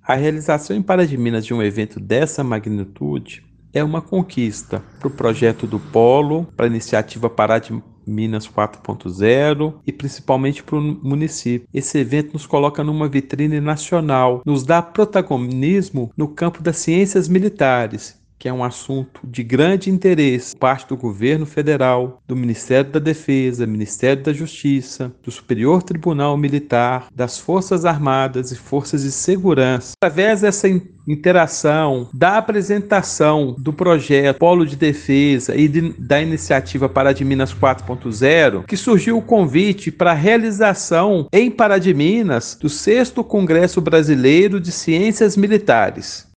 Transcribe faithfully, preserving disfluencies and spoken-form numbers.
A realização em Pará de Minas de um evento dessa magnitude é uma conquista para o projeto do Polo, para a iniciativa Pará de Minas quatro ponto zero e principalmente para o município. Esse evento nos coloca numa vitrine nacional, nos dá protagonismo no campo das ciências militares, que é um assunto de grande interesse por parte do governo federal, do Ministério da Defesa, Ministério da Justiça, do Superior Tribunal Militar, das Forças Armadas e Forças de Segurança. Através dessa interação, da apresentação do projeto Polo de Defesa e de, da iniciativa Pará de Minas quatro ponto zero, que surgiu o convite para a realização em Pará de Minas do sexto Congresso Brasileiro de Ciências Militares.